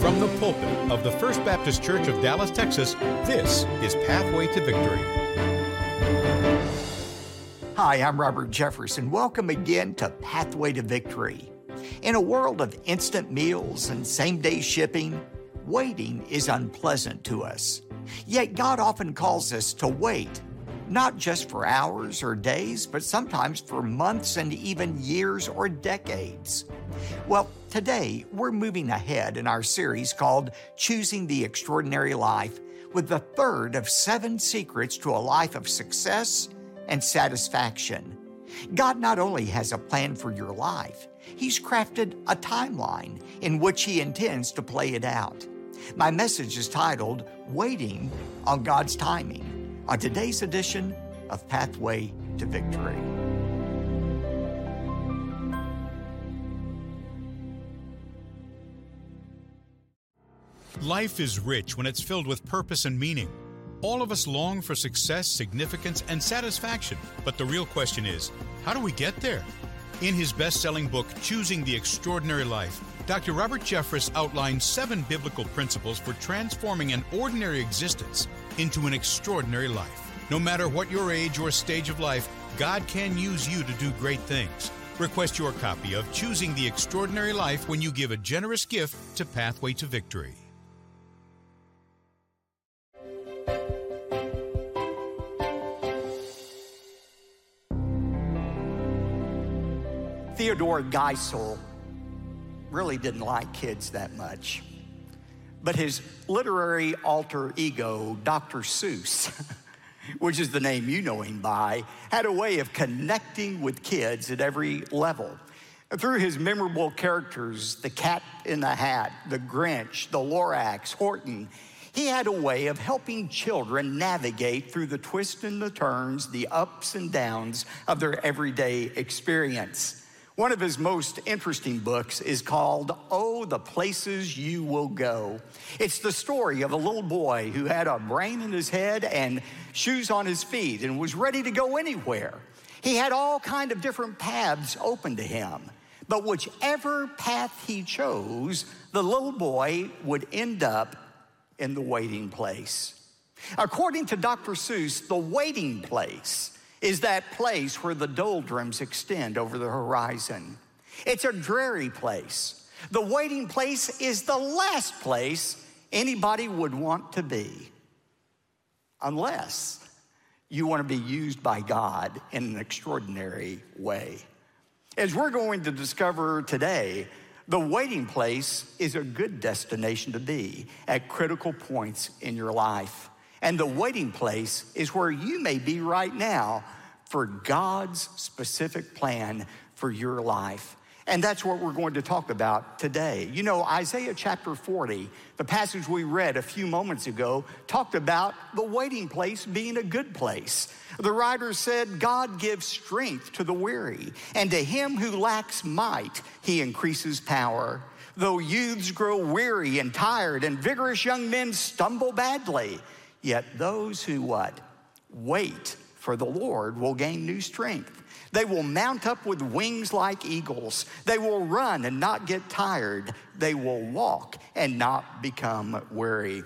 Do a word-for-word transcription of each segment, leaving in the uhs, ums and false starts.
From the pulpit of the First Baptist Church of Dallas, Texas, this is Pathway to Victory. Hi, I'm Robert Jefferson. Welcome again to Pathway to Victory. In a world of instant meals and same-day shipping, waiting is unpleasant to us. Yet God often calls us to wait, not just for hours or days, but sometimes for months and even years or decades. Well, today we're moving ahead in our series called Choosing the Extraordinary Life with the third of seven secrets to a life of success and satisfaction. God not only has a plan for your life, He's crafted a timeline in which He intends to play it out. My message is titled, Waiting on God's Timing, on today's edition of Pathway to Victory. Life is rich when it's filled with purpose and meaning. All of us long for success, significance, and satisfaction. But the real question is, how do we get there? In his best-selling book, Choosing the Extraordinary Life, Doctor Robert Jeffress outlines seven biblical principles for transforming an ordinary existence into an extraordinary life. No matter what your age or stage of life, God can use you to do great things. Request your copy of Choosing the Extraordinary Life when you give a generous gift to Pathway to Victory. Theodore Geisel really didn't like kids that much. But his literary alter ego, Doctor Seuss, which is the name you know him by, had a way of connecting with kids at every level. Through his memorable characters, the Cat in the Hat, the Grinch, the Lorax, Horton, he had a way of helping children navigate through the twists and the turns, the ups and downs of their everyday experience. One of his most interesting books is called Oh, the Places You Will Go. It's the story of a little boy who had a brain in his head and shoes on his feet and was ready to go anywhere. He had all kind of different paths open to him. But whichever path he chose, the little boy would end up in the waiting place. According to Doctor Seuss, the waiting place is that place where the doldrums extend over the horizon. It's a dreary place. The waiting place is the last place anybody would want to be, unless you want to be used by God in an extraordinary way. As we're going to discover today, the waiting place is a good destination to be at critical points in your life. And the waiting place is where you may be right now for God's specific plan for your life. And that's what we're going to talk about today. You know, Isaiah chapter forty, the passage we read a few moments ago, talked about the waiting place being a good place. The writer said, God gives strength to the weary, and to him who lacks might, he increases power. Though youths grow weary and tired, and vigorous young men stumble badly, yet those who what? Wait for the Lord will gain new strength. They will mount up with wings like eagles. They will run and not get tired. They will walk and not become weary.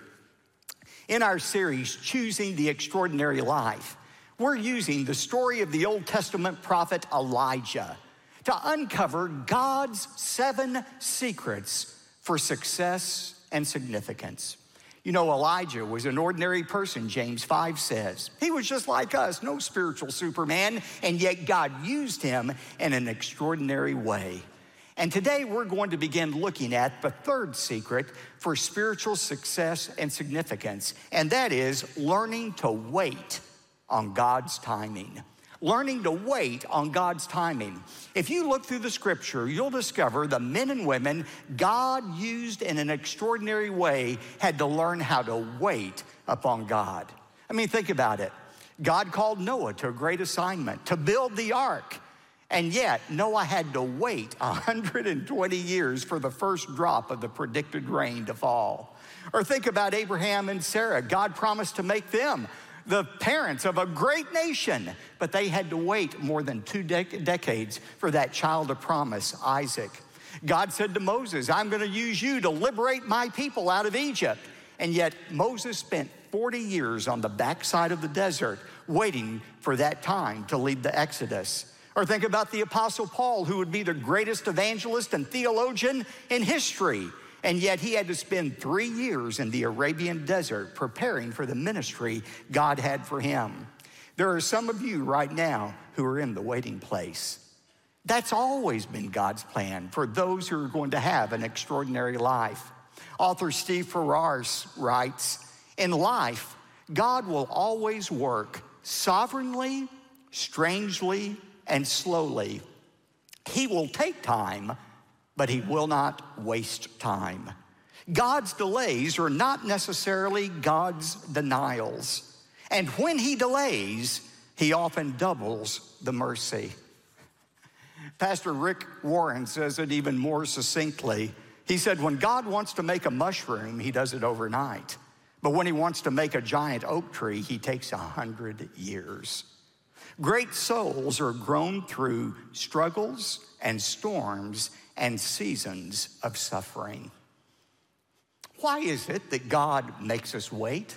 In our series, Choosing the Extraordinary Life, we're using the story of the Old Testament prophet Elijah to uncover God's seven secrets for success and significance. You know, Elijah was an ordinary person, James five says. He was just like us, no spiritual Superman, and yet God used him in an extraordinary way. And today we're going to begin looking at the third secret for spiritual success and significance, and that is learning to wait on God's timing. Learning to wait on God's timing. If you look through the scripture, you'll discover the men and women God used in an extraordinary way had to learn how to wait upon God. I mean, think about it. God called Noah to a great assignment, to build the ark. And yet, Noah had to wait one hundred twenty years for the first drop of the predicted rain to fall. Or think about Abraham and Sarah. God promised to make them the parents of a great nation, but they had to wait more than two dec- decades for that child of promise, Isaac. God said to Moses, I'm going to use you to liberate my people out of Egypt. And yet Moses spent forty years on the backside of the desert waiting for that time to lead the Exodus. Or think about the Apostle Paul, who would be the greatest evangelist and theologian in history. And yet he had to spend three years in the Arabian desert preparing for the ministry God had for him. There are some of you right now who are in the waiting place. That's always been God's plan for those who are going to have an extraordinary life. Author Steve Farrar writes, in life, God will always work sovereignly, strangely, and slowly. He will take time, but he will not waste time. God's delays are not necessarily God's denials. And when he delays, he often doubles the mercy. Pastor Rick Warren says it even more succinctly. He said, when God wants to make a mushroom, he does it overnight. But when he wants to make a giant oak tree, he takes a hundred years. Great souls are grown through struggles and storms and seasons of suffering. Why is it that God makes us wait?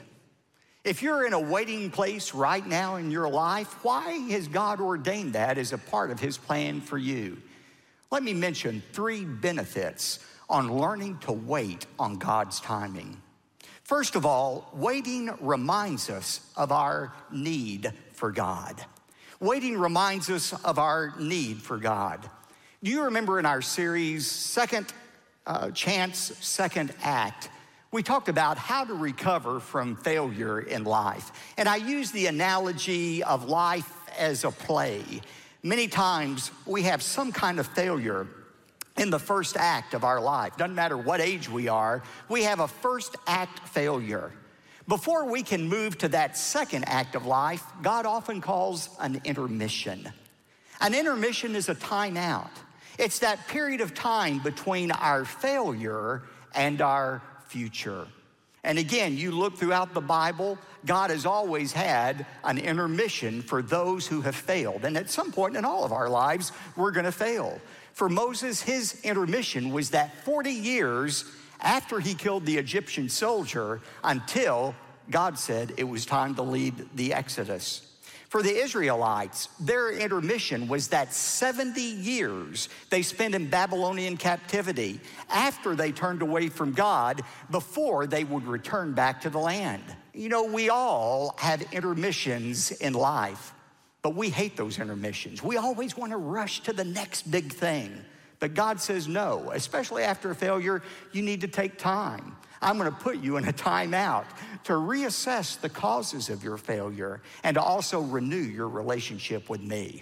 If you're in a waiting place right now in your life, why has God ordained that as a part of his plan for you? Let me mention three benefits on learning to wait on God's timing. First of all, waiting reminds us of our need for God. Waiting reminds us of our need for God. Do you remember in our series, Second uh, Chance, Second Act, we talked about how to recover from failure in life. And I use the analogy of life as a play. Many times we have some kind of failure in the first act of our life. Doesn't matter what age we are, we have a first act failure. Before we can move to that second act of life, God often calls an intermission. An intermission is a timeout. It's that period of time between our failure and our future. And again, you look throughout the Bible, God has always had an intermission for those who have failed. And at some point in all of our lives, we're gonna fail. For Moses, his intermission was that forty years after he killed the Egyptian soldier until God said it was time to lead the Exodus. For the Israelites, their intermission was that seventy years they spent in Babylonian captivity after they turned away from God before they would return back to the land. You know, we all have intermissions in life, but we hate those intermissions. We always want to rush to the next big thing. But God says no, especially after a failure, you need to take time. I'm gonna put you in a timeout to reassess the causes of your failure and to also renew your relationship with me.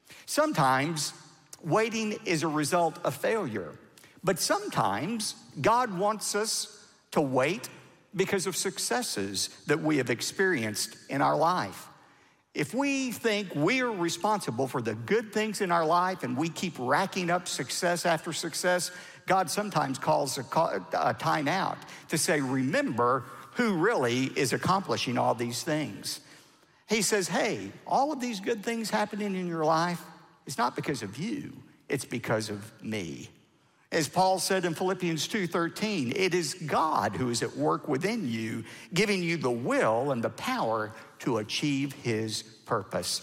Sometimes waiting is a result of failure, but sometimes God wants us to wait because of successes that we have experienced in our life. If we think we are responsible for the good things in our life and we keep racking up success after success, God sometimes calls a, a time out to say, remember who really is accomplishing all these things. He says, hey, all of these good things happening in your life, it's not because of you, it's because of me. As Paul said in Philippians two thirteen, it is God who is at work within you, giving you the will and the power to achieve his purpose.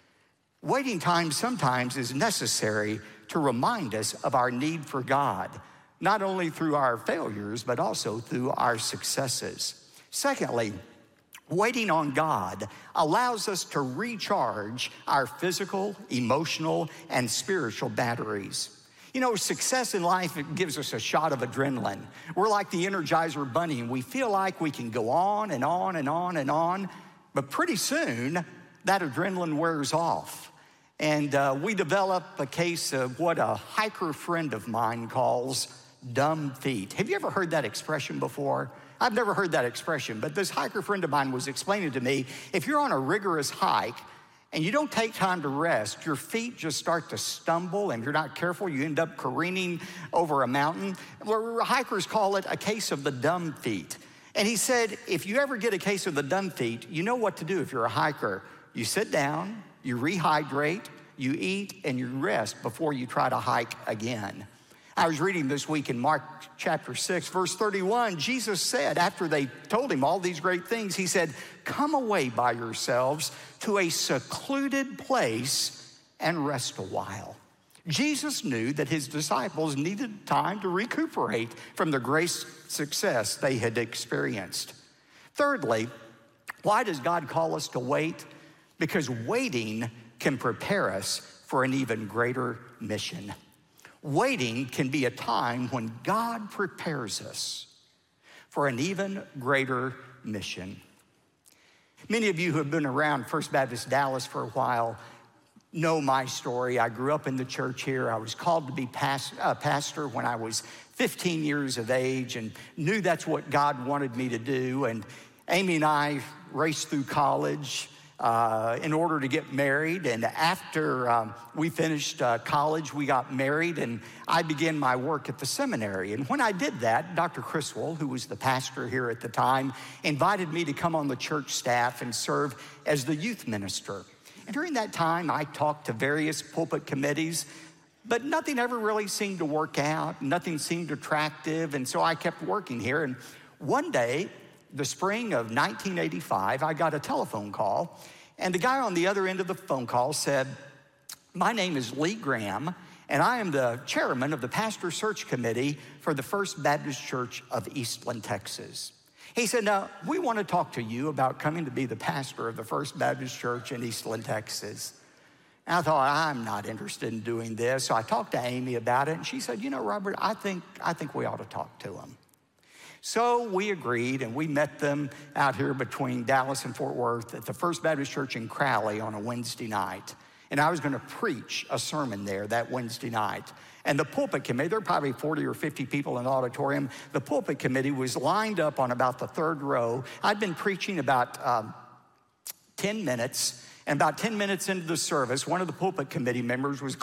Waiting time sometimes is necessary to remind us of our need for God, not only through our failures, but also through our successes. Secondly, waiting on God allows us to recharge our physical, emotional, and spiritual batteries. You know, success in life, it gives us a shot of adrenaline. We're like the Energizer Bunny, and we feel like we can go on and on and on and on, but pretty soon, that adrenaline wears off. And uh, we develop a case of what a hiker friend of mine calls dumb feet. Have you ever heard that expression before? I've never heard that expression, but this hiker friend of mine was explaining to me, if you're on a rigorous hike and you don't take time to rest, your feet just start to stumble, and if you're not careful, you end up careening over a mountain. Well, hikers call it a case of the dumb feet. And he said, if you ever get a case of the dumb feet, you know what to do if you're a hiker. You sit down, you rehydrate, you eat, and you rest before you try to hike again. I was reading this week in Mark chapter six, verse thirty-one, Jesus said, after they told him all these great things, he said, come away by yourselves to a secluded place and rest a while. Jesus knew that his disciples needed time to recuperate from the great success they had experienced. Thirdly, why does God call us to wait? Because waiting can prepare us for an even greater mission. Waiting can be a time when God prepares us for an even greater mission. Many of you who have been around First Baptist Dallas for a while know my story. I grew up in the church here. I was called to be past, uh, pastor when I was fifteen years of age and knew that's what God wanted me to do. And Amy and I raced through college Uh, in order to get married. And after um, we finished uh, college, we got married, and I began my work at the seminary. And when I did that, Doctor Criswell, who was the pastor here at the time, invited me to come on the church staff and serve as the youth minister. And during that time, I talked to various pulpit committees, but nothing ever really seemed to work out. Nothing seemed attractive, and so I kept working here. And one day, the spring of nineteen eighty-five, I got a telephone call, and the guy on the other end of the phone call said, my name is Lee Graham, and I am the chairman of the pastor search committee for the First Baptist Church of Eastland, Texas. He said, now, we want to talk to you about coming to be the pastor of the First Baptist Church in Eastland, Texas. And I thought, I'm not interested in doing this. So I talked to Amy about it, and she said, you know, Robert, I think, I think we ought to talk to him. So we agreed, and we met them out here between Dallas and Fort Worth at the First Baptist Church in Crowley on a Wednesday night. And I was going to preach a sermon there that Wednesday night. And the pulpit committee, there were probably forty or fifty people in the auditorium. The pulpit committee was lined up on about the third row. I'd been preaching about um, ten minutes, and about ten minutes into the service, one of the pulpit committee members was...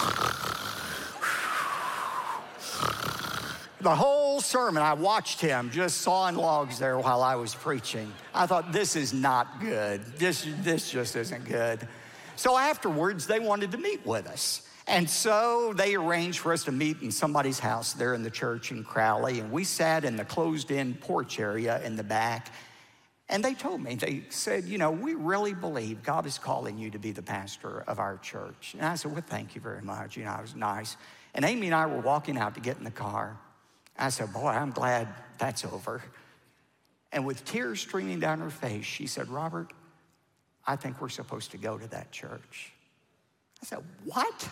The whole sermon, I watched him just sawing logs there while I was preaching. I thought, this is not good. This, this just isn't good. So afterwards, they wanted to meet with us. And so they arranged for us to meet in somebody's house there in the church in Crowley. And we sat in the closed-in porch area in the back. And they told me, they said, you know, we really believe God is calling you to be the pastor of our church. And I said, well, thank you very much. You know, it was nice. And Amy and I were walking out to get in the car. I said, boy, I'm glad that's over. And with tears streaming down her face, she said, Robert, I think we're supposed to go to that church. I said, what?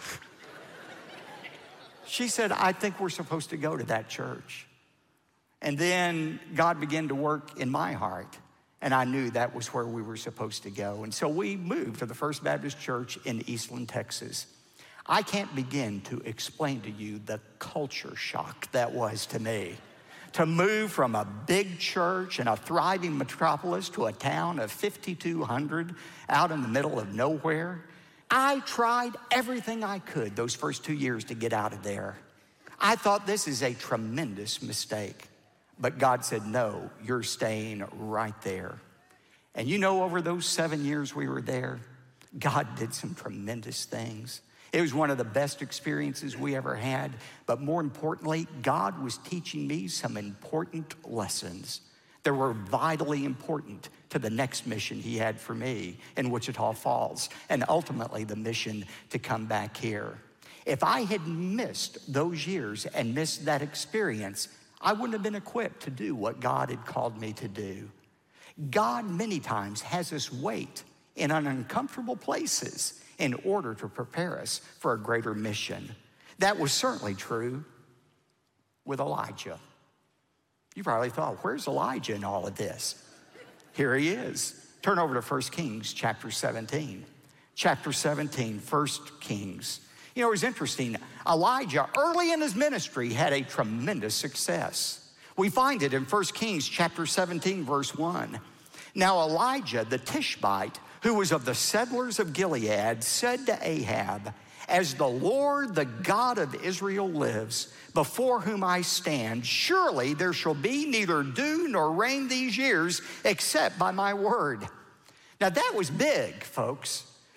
She said, I think we're supposed to go to that church. And then God began to work in my heart, and I knew that was where we were supposed to go. And so we moved to the First Baptist Church in Eastland, Texas. I can't begin to explain to you the culture shock that was to me. To move from a big church in a thriving metropolis to a town of fifty-two hundred out in the middle of nowhere. I tried everything I could those first two years to get out of there. I thought this is a tremendous mistake. But God said, no, you're staying right there. And you know, over those seven years we were there, God did some tremendous things. It was one of the best experiences we ever had, but more importantly, God was teaching me some important lessons that were vitally important to the next mission he had for me in Wichita Falls, and ultimately the mission to come back here. If I had missed those years and missed that experience, I wouldn't have been equipped to do what God had called me to do. God many times has us wait in uncomfortable places in order to prepare us for a greater mission. That was certainly true with Elijah. You probably thought, where's Elijah in all of this? Here he is. Turn over to First Kings chapter seventeen. Chapter seventeen, First Kings. You know, it was interesting. Elijah, early in his ministry, had a tremendous success. We find it in First Kings chapter seventeen, verse one. Now Elijah the Tishbite, who was of the settlers of Gilead, said to Ahab, as the Lord, the God of Israel lives, before whom I stand, surely there shall be neither dew nor rain these years except by my word. Now that was big, folks.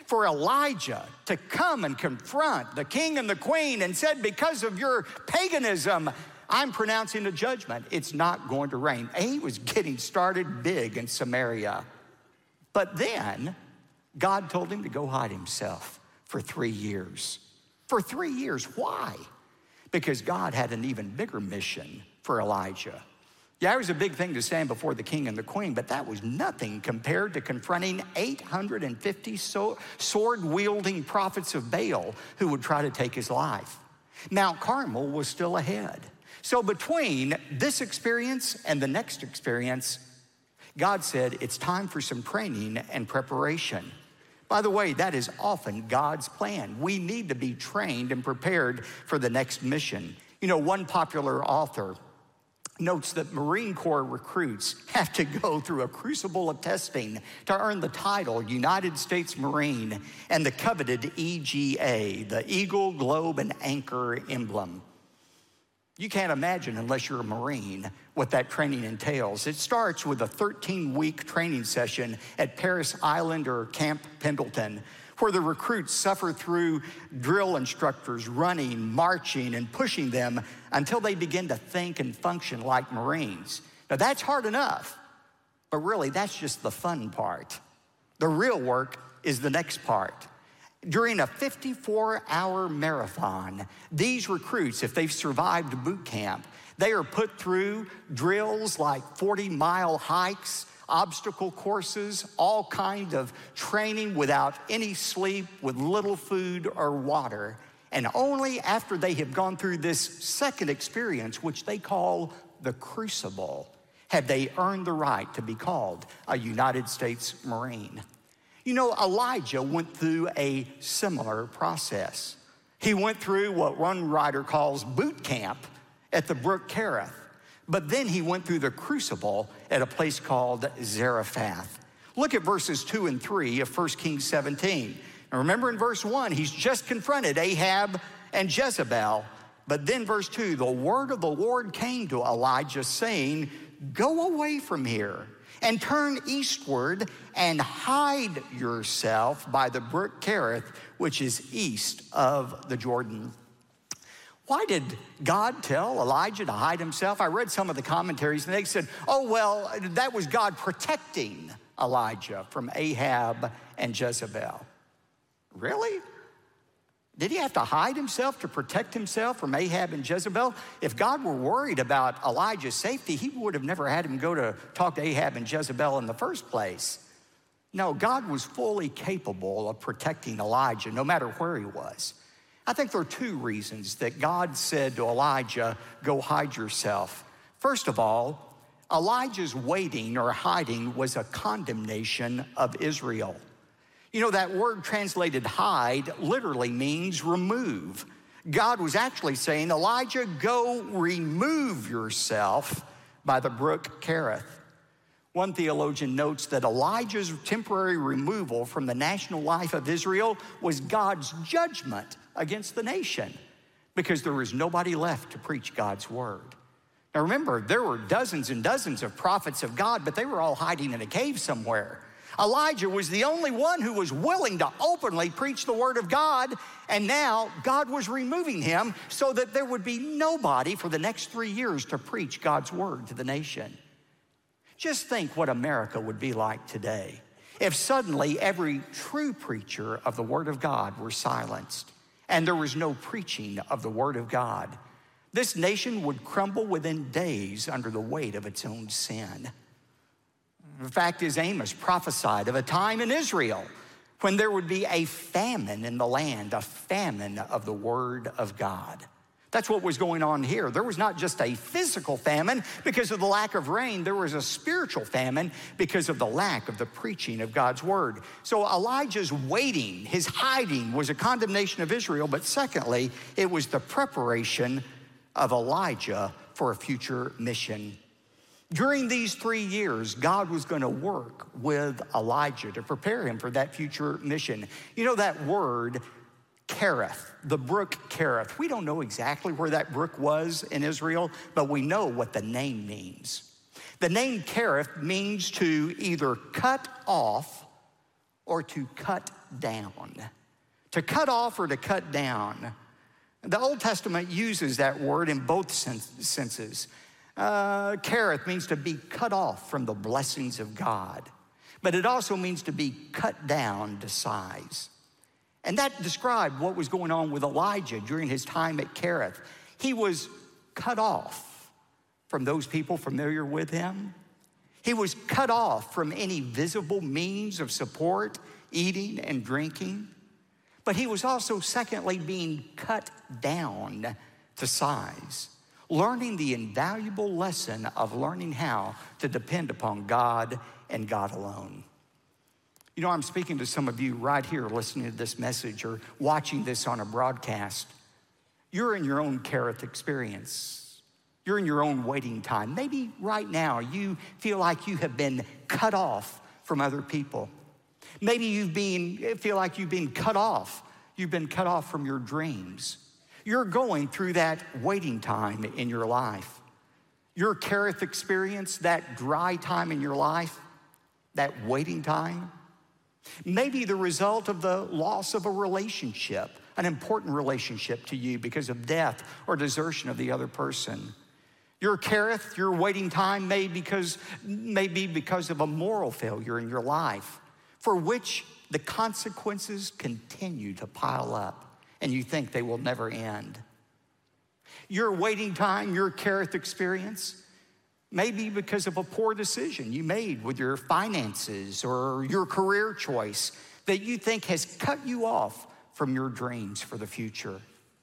for Elijah to come and confront the king and the queen and said, because of your paganism, I'm pronouncing a judgment. It's not going to rain. He was getting started big in Samaria. But then God told him to go hide himself for three years. For three years. Why? Because God had an even bigger mission for Elijah. Yeah, it was a big thing to stand before the king and the queen, but that was nothing compared to confronting eight hundred fifty sword-wielding prophets of Baal who would try to take his life. Mount Carmel was still ahead. So between this experience and the next experience, God said, it's time for some training and preparation. By the way, that is often God's plan. We need to be trained and prepared for the next mission. You know, one popular author notes that Marine Corps recruits have to go through a crucible of testing to earn the title United States Marine and the coveted E G A, the Eagle, Globe, and Anchor emblem. You can't imagine, unless you're a Marine, what that training entails. It starts with a thirteen-week training session at Paris Island or Camp Pendleton, where the recruits suffer through drill instructors running, marching, and pushing them until they begin to think and function like Marines. Now, that's hard enough, but really, that's just the fun part. The real work is the next part. During a fifty-four hour marathon, these recruits, if they've survived boot camp, they are put through drills like forty mile hikes, obstacle courses, all kinds of training without any sleep, with little food or water. And only after they have gone through this second experience, which they call the crucible, have they earned the right to be called a United States Marine. You know, Elijah went through a similar process. He went through what one writer calls boot camp at the brook Kerith, but then he went through the crucible at a place called Zarephath. Look at verses two and three of First Kings seventeen. Now remember, in verse one, he's just confronted Ahab and Jezebel, but then verse two, the word of the Lord came to Elijah saying, go away from here and turn eastward and hide yourself by the brook Kerith, which is east of the Jordan. Why did God tell Elijah to hide himself? I read some of the commentaries and they said, oh, well, that was God protecting Elijah from Ahab and Jezebel. Really? Did he have to hide himself to protect himself from Ahab and Jezebel? If God were worried about Elijah's safety, he would have never had him go to talk to Ahab and Jezebel in the first place. No, God was fully capable of protecting Elijah no matter where he was. I think there are two reasons that God said to Elijah, go hide yourself. First of all, Elijah's waiting or hiding was a condemnation of Israel. You know, that word translated hide literally means remove. God was actually saying, Elijah, go remove yourself by the brook Kerith. One theologian notes that Elijah's temporary removal from the national life of Israel was God's judgment against the nation, because there was nobody left to preach God's word. Now remember, there were dozens and dozens of prophets of God, but they were all hiding in a cave somewhere. Elijah was the only one who was willing to openly preach the word of God, and now God was removing him so that there would be nobody for the next three years to preach God's word to the nation. Just think what America would be like today if suddenly every true preacher of the word of God were silenced and there was no preaching of the word of God. This nation would crumble within days under the weight of its own sin. The fact is, Amos prophesied of a time in Israel when there would be a famine in the land, a famine of the word of God. That's what was going on here. There was not just a physical famine because of the lack of rain. There was a spiritual famine because of the lack of the preaching of God's word. So Elijah's waiting, his hiding, was a condemnation of Israel. But secondly, it was the preparation of Elijah for a future mission. During these three years, God was going to work with Elijah to prepare him for that future mission. You know that word, Kerith, the brook Kerith. We don't know exactly where that brook was in Israel, but we know what the name means. The name Kerith means to either cut off or to cut down. To cut off or to cut down. The Old Testament uses that word in both senses. Uh, Kerith means to be cut off from the blessings of God, but it also means to be cut down to size. And that described what was going on with Elijah during his time at Kerith. He was cut off from those people familiar with him. He was cut off from any visible means of support, eating and drinking. But he was also, secondly, being cut down to size, learning the invaluable lesson of learning how to depend upon God and God alone. You know, I'm speaking to some of you right here listening to this message or watching this on a broadcast. You're in your own Kerith experience. You're in your own waiting time. Maybe right now you feel like you have been cut off from other people. Maybe you've been, feel like you've been cut off. You've been cut off from your dreams. You're going through that waiting time in your life. Your Kerith experience, that dry time in your life, that waiting time, maybe the result of the loss of a relationship, an important relationship to you because of death or desertion of the other person. Your Kerith, your waiting time may, because, may be because of a moral failure in your life, for which the consequences continue to pile up, and you think they will never end. Your waiting time, your Kerith experience, may be because of a poor decision you made with your finances or your career choice that you think has cut you off from your dreams for the future.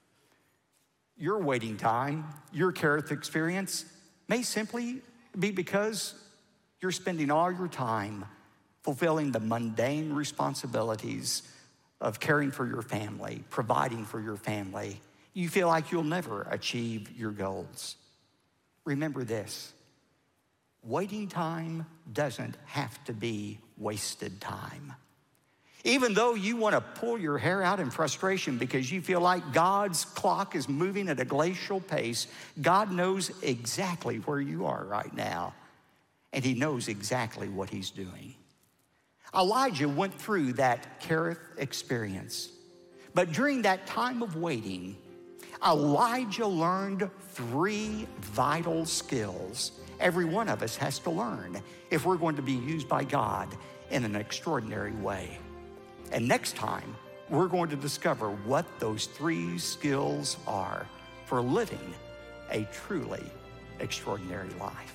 Your waiting time, your Kerith experience, may simply be because you're spending all your time fulfilling the mundane responsibilities of caring for your family, providing for your family. You feel like you'll never achieve your goals. Remember this, waiting time doesn't have to be wasted time. Even though you want to pull your hair out in frustration because you feel like God's clock is moving at a glacial pace, God knows exactly where you are right now, and he knows exactly what he's doing. Elijah went through that Kerith experience, but during that time of waiting, Elijah learned three vital skills every one of us has to learn if we're going to be used by God in an extraordinary way. And next time, we're going to discover what those three skills are for living a truly extraordinary life.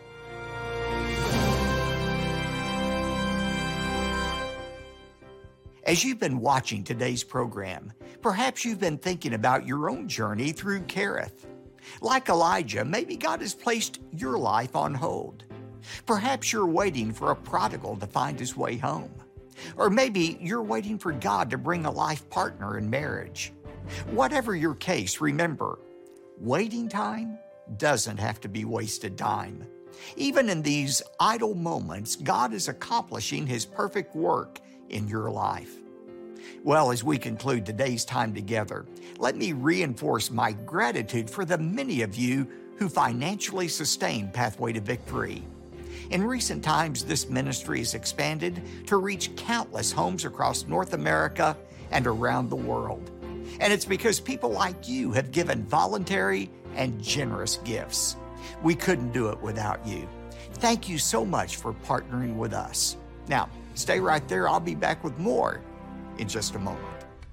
As you've been watching today's program, perhaps you've been thinking about your own journey through Kerith. Like Elijah, maybe God has placed your life on hold. Perhaps you're waiting for a prodigal to find his way home. Or maybe you're waiting for God to bring a life partner in marriage. Whatever your case, remember, waiting time doesn't have to be wasted time. Even in these idle moments, God is accomplishing his perfect work in your life. Well, as we conclude today's time together, let me reinforce my gratitude for the many of you who financially sustain Pathway to Victory. In recent times, this ministry has expanded to reach countless homes across North America and around the world. And it's because people like you have given voluntary and generous gifts. We couldn't do it without you. Thank you so much for partnering with us. Now, stay right there. I'll be back with more in just a moment.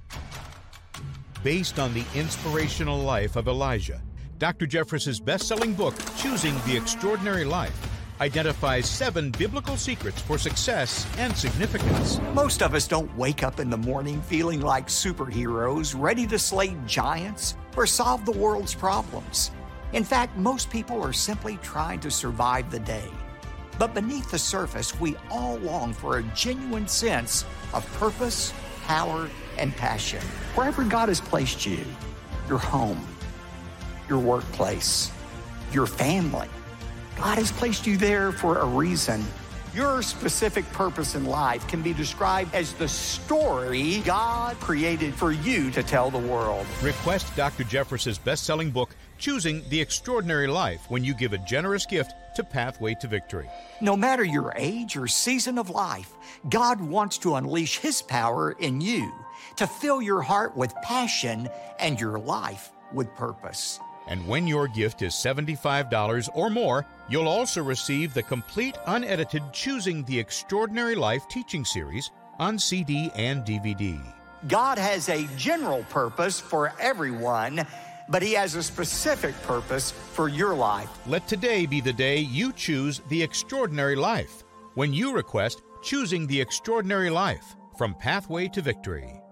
Based on the inspirational life of Elijah, Doctor Jeffress's best-selling book, Choosing the Extraordinary Life, identifies seven biblical secrets for success and significance. Most of us don't wake up in the morning feeling like superheroes, ready to slay giants or solve the world's problems. In fact, most people are simply trying to survive the day. But beneath the surface, we all long for a genuine sense of purpose, power, and passion. Wherever God has placed you, your home, your workplace, your family, God has placed you there for a reason. Your specific purpose in life can be described as the story God created for you to tell the world. Request Doctor Jeffress's best-selling book, Choosing the Extraordinary Life, when you give a generous gift to Pathway to Victory. No matter your age or season of life, God wants to unleash His power in you to fill your heart with passion and your life with purpose. And when your gift is seventy-five dollars or more, you'll also receive the complete, unedited Choosing the Extraordinary Life teaching series on C D and D V D. God has a general purpose for everyone, but He has a specific purpose for your life. Let today be the day you choose the extraordinary life when you request Choosing the Extraordinary Life from Pathway to Victory.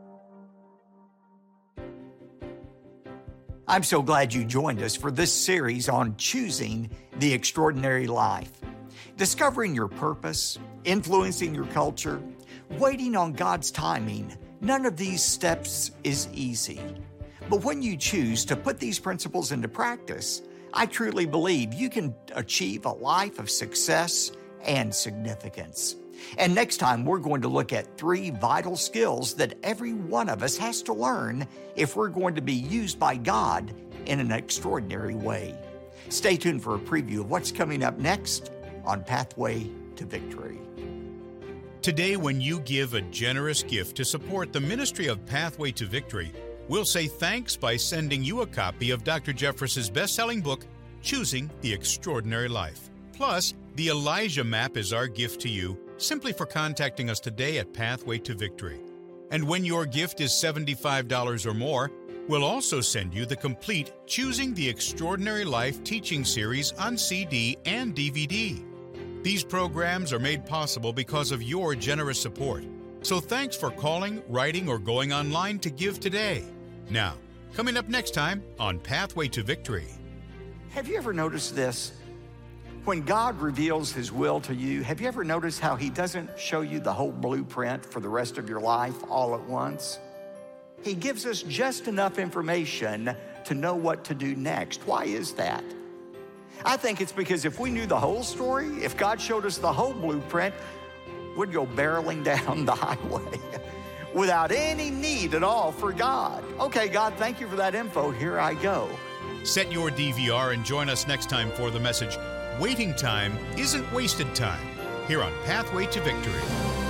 I'm so glad you joined us for this series on choosing the extraordinary life. Discovering your purpose, influencing your culture, waiting on God's timing, none of these steps is easy. But when you choose to put these principles into practice, I truly believe you can achieve a life of success and significance. And next time, we're going to look at three vital skills that every one of us has to learn if we're going to be used by God in an extraordinary way. Stay tuned for a preview of what's coming up next on Pathway to Victory. Today, when you give a generous gift to support the ministry of Pathway to Victory, we'll say thanks by sending you a copy of Doctor Jeffress's best-selling book, Choosing the Extraordinary Life. Plus, the Elijah Map is our gift to you, simply for contacting us today at Pathway to Victory. And when your gift is seventy-five dollars or more, we'll also send you the complete Choosing the Extraordinary Life teaching series on C D and D V D. These programs are made possible because of your generous support. So thanks for calling, writing, or going online to give today. Now, coming up next time on Pathway to Victory. Have you ever noticed this? When God reveals His will to you, have you ever noticed how He doesn't show you the whole blueprint for the rest of your life all at once? He gives us just enough information to know what to do next. Why is that? I think it's because if we knew the whole story, if God showed us the whole blueprint, we'd go barreling down the highway without any need at all for God. Okay, God, thank you for that info. Here I go. Set your D V R and join us next time for the message, Waiting Time Isn't Wasted Time, here on Pathway to Victory.